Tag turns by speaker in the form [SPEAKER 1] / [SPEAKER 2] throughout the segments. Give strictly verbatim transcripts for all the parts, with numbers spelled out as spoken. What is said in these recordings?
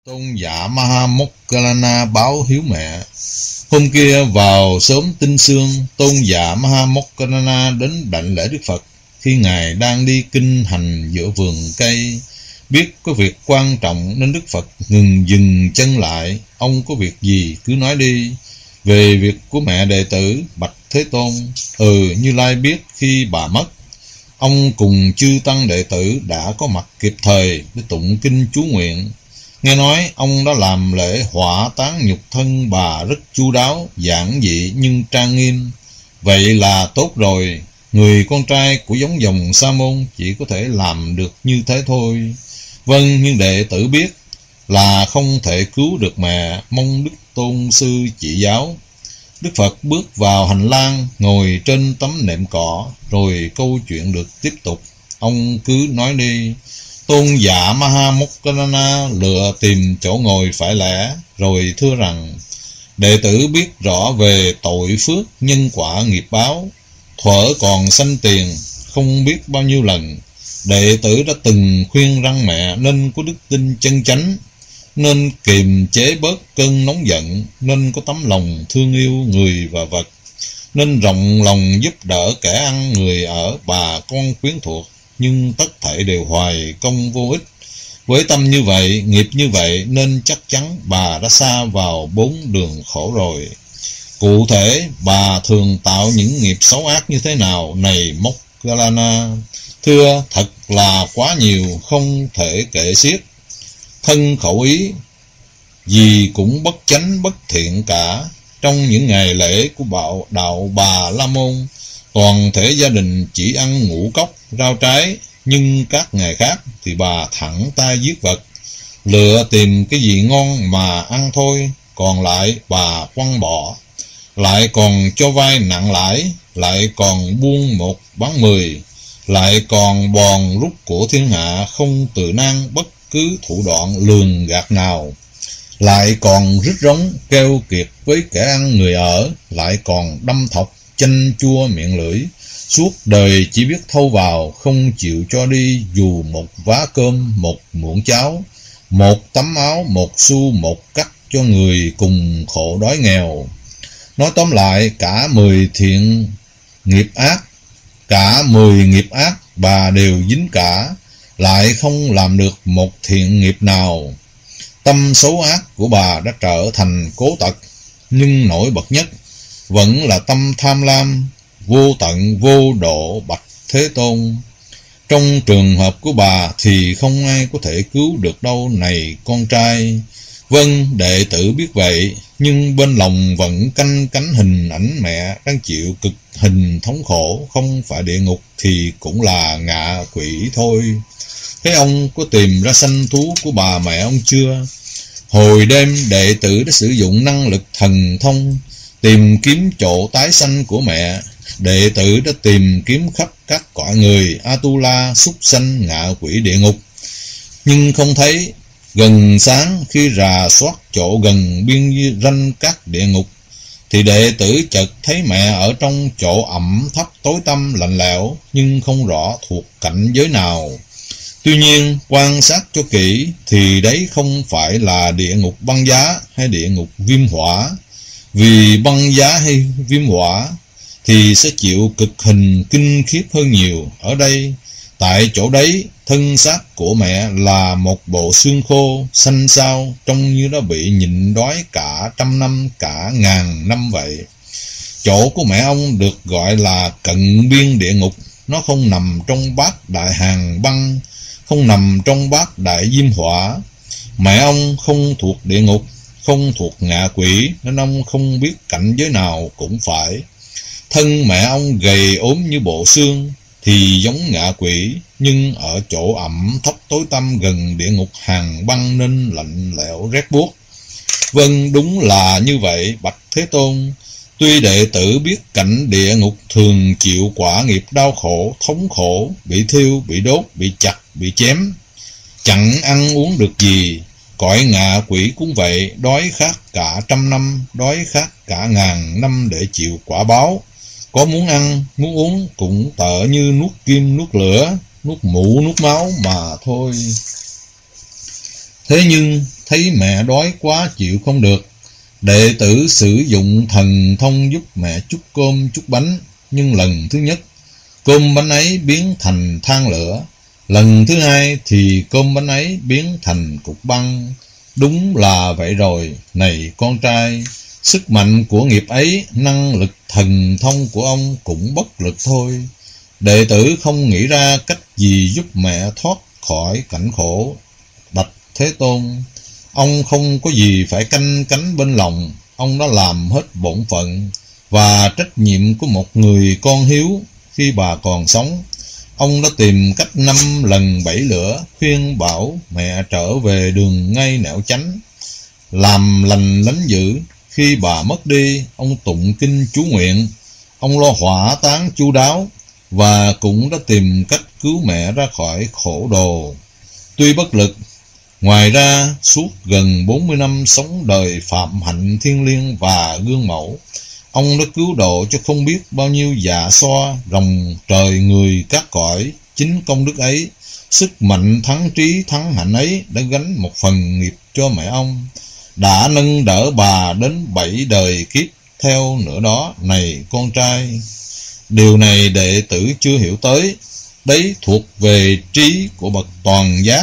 [SPEAKER 1] Tôn giả Mahamoggallana báo hiếu mẹ. Hôm kia vào sớm tinh sương, Tôn giả Mahamoggallana đến đảnh lễ Đức Phật. Khi Ngài đang đi kinh hành giữa vườn cây, biết có việc quan trọng nên Đức Phật ngừng dừng chân lại. Ông có việc gì cứ nói đi. Về việc của mẹ đệ tử, bạch Thế Tôn. Ừ, Như Lai biết khi bà mất, ông cùng chư tăng đệ tử đã có mặt kịp thời để tụng kinh chú nguyện. Nghe nói ông đã làm lễ hỏa táng nhục thân bà rất chu đáo, giản dị nhưng trang nghiêm. Vậy là tốt rồi. Người con trai của giống dòng Sa môn chỉ có thể làm được như thế thôi. Vâng, nhưng đệ tử biết là không thể cứu được mẹ, mong Đức Tôn sư chỉ giáo. Đức Phật bước vào hành lang, ngồi trên tấm nệm cỏ, rồi câu chuyện được tiếp tục. Ông cứ nói đi. Tôn giả Mahamoggallana lựa tìm chỗ ngồi phải lẽ, rồi thưa rằng: đệ tử biết rõ về tội phước, nhân quả nghiệp báo. Thuở còn sanh tiền, không biết bao nhiêu lần, đệ tử đã từng khuyên răn mẹ nên có đức tin chân chánh, nên kiềm chế bớt cơn nóng giận, nên có tấm lòng thương yêu người và vật, nên rộng lòng giúp đỡ kẻ ăn người ở, bà con quyến thuộc. Nhưng tất thảy đều hoài công vô ích. Với tâm như vậy, nghiệp như vậy, nên chắc chắn bà đã sa vào bốn đường khổ rồi. Cụ thể, bà thường tạo những nghiệp xấu ác như thế nào, này Moggallana? Thưa, thật là quá nhiều, không thể kể xiết. Thân khẩu ý, gì cũng bất chánh bất thiện cả. Trong những ngày lễ của bạo đạo Bà La Môn, toàn thể gia đình chỉ ăn ngũ cốc, rau trái, nhưng các ngày khác thì bà thẳng tay giết vật, lựa tìm cái gì ngon mà ăn thôi, còn lại bà quăng bỏ, lại còn cho vay nặng lãi, lại còn buông một bán mười, lại còn bòn rút của thiên hạ, không từ nan bất cứ thủ đoạn lường gạt nào, lại còn rít rống kêu kiệt với kẻ ăn người ở, lại còn đâm thọc chanh chua miệng lưỡi, suốt đời chỉ biết thâu vào, không chịu cho đi dù một vá cơm, một muỗng cháo, một tấm áo, một xu, một cắt cho người cùng khổ đói nghèo. Nói tóm lại, cả mười thiện nghiệp ác, cả mười nghiệp ác bà đều dính cả, lại không làm được một thiện nghiệp nào. Tâm xấu ác của bà đã trở thành cố tật, nhưng nổi bật nhất vẫn là tâm tham lam vô tận vô độ, bạch Thế Tôn. Trong trường hợp của bà thì không ai có thể cứu được đâu, này con trai. Vâng, đệ tử biết vậy, nhưng bên lòng vẫn canh cánh hình ảnh mẹ đang chịu cực hình thống khổ, không phải địa ngục thì cũng là ngạ quỷ thôi. Thế ông có tìm ra sanh thú của bà mẹ ông chưa? Hồi đêm đệ tử đã sử dụng năng lực thần thông tìm kiếm chỗ tái sanh của mẹ. Đệ tử đã tìm kiếm khắp các cõi người, Atula, súc sanh, ngạ quỷ, địa ngục, nhưng không thấy. Gần sáng khi rà soát chỗ gần biên ranh các địa ngục, thì đệ tử chợt thấy mẹ ở trong chỗ ẩm thấp tối tăm lạnh lẽo, nhưng không rõ thuộc cảnh giới nào. Tuy nhiên, quan sát cho kỹ thì đấy không phải là địa ngục băng giá hay địa ngục viêm hỏa. Vì băng giá hay viêm hỏa thì sẽ chịu cực hình kinh khiếp hơn nhiều. Ở đây, tại chỗ đấy, thân xác của mẹ là một bộ xương khô, xanh xao, trông như đã bị nhịn đói cả trăm năm, cả ngàn năm vậy. Chỗ của mẹ ông được gọi là cận biên địa ngục. Nó không nằm trong bát đại hàng băng, không nằm trong bát đại diêm hỏa. Mẹ ông không thuộc địa ngục, không thuộc ngạ quỷ, nên ông không biết cảnh giới nào cũng phải. Thân mẹ ông gầy ốm như bộ xương thì giống ngạ quỷ, nhưng ở chỗ ẩm thấp tối tăm gần địa ngục hàng băng nên lạnh lẽo rét buốt. Vâng, đúng là như vậy, bạch Thế Tôn. Tuy đệ tử biết cảnh địa ngục thường chịu quả nghiệp đau khổ, thống khổ, bị thiêu, bị đốt, bị chặt, bị chém, chẳng ăn uống được gì. Cõi ngạ quỷ cũng vậy, đói khát cả trăm năm, đói khát cả ngàn năm để chịu quả báo. Có muốn ăn, muốn uống cũng tợ như nuốt kim nuốt lửa, nuốt mũ nuốt máu mà thôi. Thế nhưng thấy mẹ đói quá chịu không được, đệ tử sử dụng thần thông giúp mẹ chút cơm chút bánh. Nhưng lần thứ nhất, cơm bánh ấy biến thành than lửa, lần thứ hai thì cơm bánh ấy biến thành cục băng. Đúng là vậy rồi, này con trai, sức mạnh của nghiệp ấy, năng lực thần thông của ông cũng bất lực thôi. Đệ tử không nghĩ ra cách gì giúp mẹ thoát khỏi cảnh khổ. Bạch Thế Tôn, ông không có gì phải canh cánh bên lòng, ông đã làm hết bổn phận và trách nhiệm của một người con hiếu. Khi bà còn sống, ông đã tìm cách năm lần bảy lữa khuyên bảo mẹ trở về đường ngay nẻo chánh, làm lành lánh dữ. Khi bà mất đi, ông tụng kinh chú nguyện, ông lo hỏa táng chu đáo và cũng đã tìm cách cứu mẹ ra khỏi khổ đồ. Tuy bất lực, ngoài ra suốt gần bốn mươi năm sống đời phạm hạnh thiêng liêng và gương mẫu, ông đã cứu độ cho không biết bao nhiêu dạ xoa, rồng trời người các cõi. Chính công đức ấy, sức mạnh thắng trí thắng hạnh ấy đã gánh một phần nghiệp cho mẹ ông, đã nâng đỡ bà đến bảy đời kiếp theo nữa đó, này con trai. Điều này đệ tử chưa hiểu tới, đấy thuộc về trí của bậc toàn giác.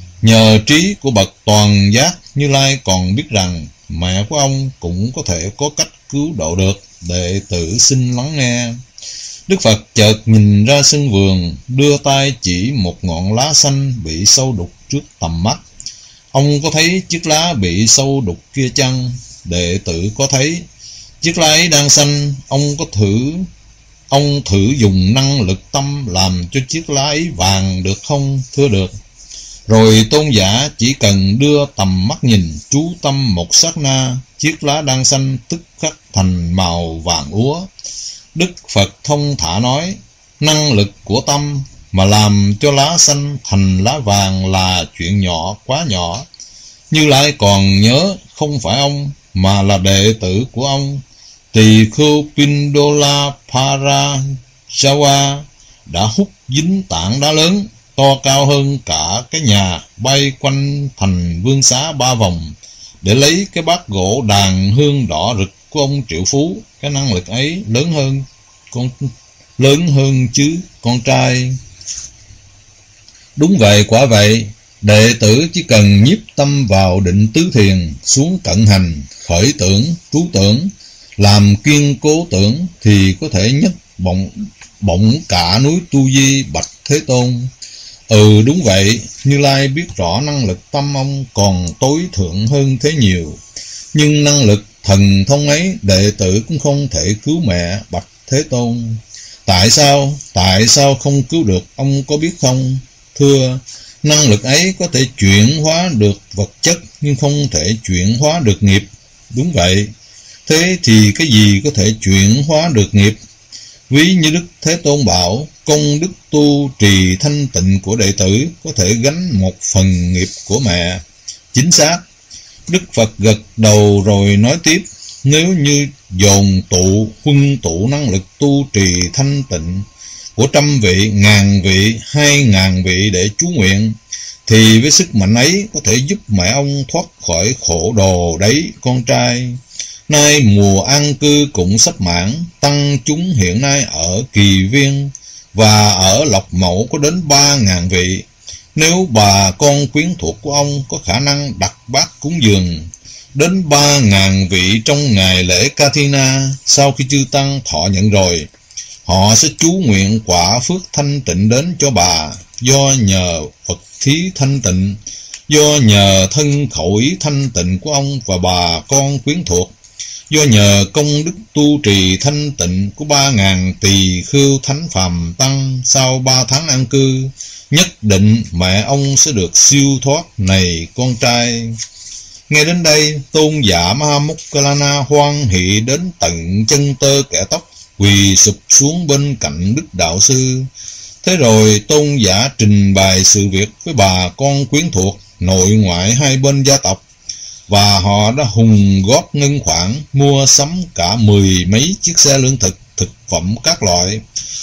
[SPEAKER 1] Nhờ trí của bậc toàn giác, Như Lai còn biết rằng mẹ của ông cũng có thể có cách cứu độ được. Đệ tử xin lắng nghe. Đức Phật chợt nhìn ra sân vườn, đưa tay chỉ một ngọn lá xanh bị sâu đục trước tầm mắt. Ông có thấy chiếc lá bị sâu đục kia chăng? Đệ tử có thấy. Chiếc lá ấy đang xanh, ông có thử ông thử dùng năng lực tâm làm cho chiếc lá ấy vàng được không? Thưa được. Rồi tôn giả chỉ cần đưa tầm mắt nhìn chú tâm một sát na, chiếc lá đang xanh tức khắc thành màu vàng úa. Đức Phật thông thả nói, năng lực của tâm mà làm cho lá xanh thành lá vàng là chuyện nhỏ, quá nhỏ. Như Lai còn nhớ không phải ông mà là đệ tử của ông, Tỳ Khưu Pindola Parajawa đã hút dính tảng đá lớn to cao hơn cả cái nhà, bay quanh thành vương xá ba vòng để lấy cái bát gỗ đàn hương đỏ rực của ông triệu phú. Cái năng lực ấy lớn hơn con lớn hơn chứ con trai. Đúng vậy, quả vậy. Đệ tử chỉ cần nhiếp tâm vào định tứ thiền, xuống cận hành, khởi tưởng, trú tưởng, làm kiên cố tưởng, thì có thể nhấc bổng bổng cả núi Tu Di. Bạch Thế Tôn. Ừ, đúng vậy. Như Lai biết rõ năng lực tâm ông còn tối thượng hơn thế nhiều, nhưng năng lực thần thông ấy đệ tử cũng không thể cứu mẹ. Bạch Thế Tôn. Tại sao? Tại sao không cứu được, ông có biết không? Thưa, năng lực ấy có thể chuyển hóa được vật chất, nhưng không thể chuyển hóa được nghiệp. Đúng vậy. Thế thì cái gì có thể chuyển hóa được nghiệp? Ví như Đức Thế Tôn bảo, công đức tu trì thanh tịnh của đệ tử có thể gánh một phần nghiệp của mẹ. Chính xác. Đức Phật gật đầu rồi nói tiếp, nếu như dồn tụ, huân tụ năng lực tu trì thanh tịnh của trăm vị, ngàn vị, hai ngàn vị để chú nguyện, thì với sức mạnh ấy có thể giúp mẹ ông thoát khỏi khổ đồ đấy, con trai. Nay mùa an cư cũng sắp mãn, tăng chúng hiện nay ở Kỳ Viên và ở Lộc Mẫu có đến ba ngàn vị. Nếu bà con quyến thuộc của ông có khả năng đặt bát cúng dường đến ba ngàn vị trong ngày lễ Kathina, sau khi chư tăng thọ nhận rồi, họ sẽ chú nguyện quả phước thanh tịnh đến cho bà, do nhờ Phật thí thanh tịnh, do nhờ thân khẩu ý thanh tịnh của ông và bà con quyến thuộc, do nhờ công đức tu trì thanh tịnh của ba ngàn tỳ khưu thánh phàm tăng. Sau ba tháng an cư, nhất định mẹ ông sẽ được siêu thoát, này con trai. Nghe đến đây, tôn giả Mahamokkallana hoan hỷ đến tận chân tơ kẻ tóc, quỳ sụp xuống bên cạnh Đức Đạo Sư. Thế rồi tôn giả trình bày sự việc với bà con quyến thuộc, nội ngoại hai bên gia tộc, và họ đã hùng góp ngân khoản mua sắm cả mười mấy chiếc xe lương thực, thực phẩm các loại,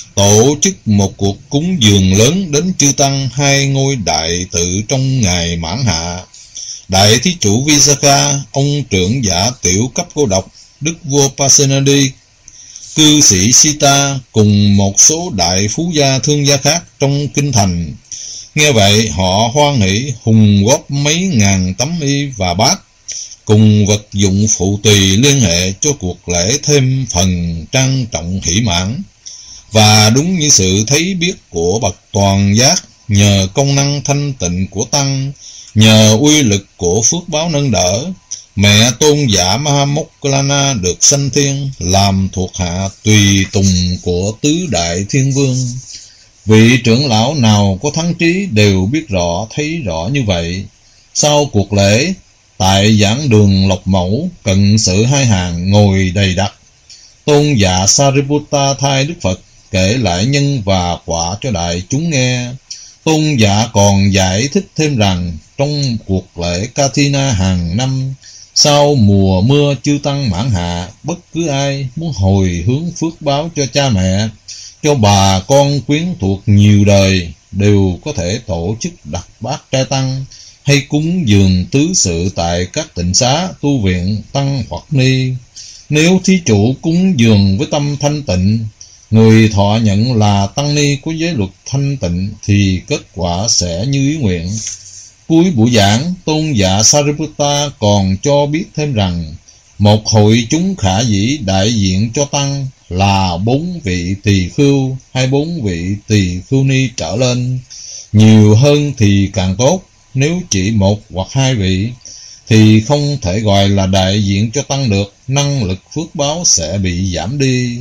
[SPEAKER 1] tổ chức một cuộc cúng dường lớn đến chư tăng hai ngôi đại tự trong ngày mãn hạ. Đại thí chủ Visakha, ông trưởng giả tiểu cấp cô độc, đức vua Pasenadi, cư sĩ Sita cùng một số đại phú gia thương gia khác trong kinh thành. Nghe vậy họ hoan hỷ hùng góp mấy ngàn tấm y và bát cùng vật dụng phụ tùy liên hệ cho cuộc lễ thêm phần trang trọng hỷ mãn. Và đúng như sự thấy biết của bậc toàn giác, nhờ công năng thanh tịnh của tăng, nhờ uy lực của phước báo nâng đỡ, mẹ tôn giả Mahamoggallana được sanh thiên làm thuộc hạ tùy tùng của tứ đại thiên vương. Vị trưởng lão nào có thắng trí đều biết rõ thấy rõ như vậy. Sau cuộc lễ, tại giảng đường Lộc Mẫu, cận sự hai hàng ngồi đầy đặn, tôn giả Sariputta thay Đức Phật kể lại nhân và quả cho đại chúng nghe. Tôn giả còn giải thích thêm rằng trong cuộc lễ Kathina hàng năm, sau mùa mưa chư tăng mãn hạ, bất cứ ai muốn hồi hướng phước báo cho cha mẹ, cho bà con quyến thuộc nhiều đời, đều có thể tổ chức đặt bát trai tăng hay cúng dường tứ sự tại các tịnh xá, tu viện, tăng hoặc ni. Nếu thí chủ cúng dường với tâm thanh tịnh, người thọ nhận là tăng ni có giới luật thanh tịnh, thì kết quả sẽ như ý nguyện. Cuối buổi giảng, tôn giả Sariputta còn cho biết thêm rằng một hội chúng khả dĩ đại diện cho tăng là bốn vị tỳ khưu hay bốn vị tỳ khưu ni trở lên. Nhiều hơn thì càng tốt. Nếu chỉ một hoặc hai vị thì không thể gọi là đại diện cho tăng được, năng lực phước báo sẽ bị giảm đi.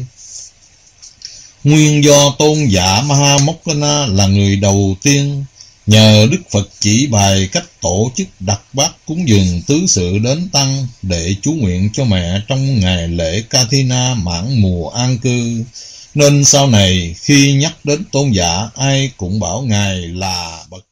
[SPEAKER 1] Nguyên do tôn giả Mahamoggallana là người đầu tiên nhờ Đức Phật chỉ bài cách tổ chức đặt bát cúng dường tứ sự đến tăng để chú nguyện cho mẹ trong ngày lễ Kathina mãn mùa an cư, nên sau này khi nhắc đến tôn giả, ai cũng bảo ngài là bậc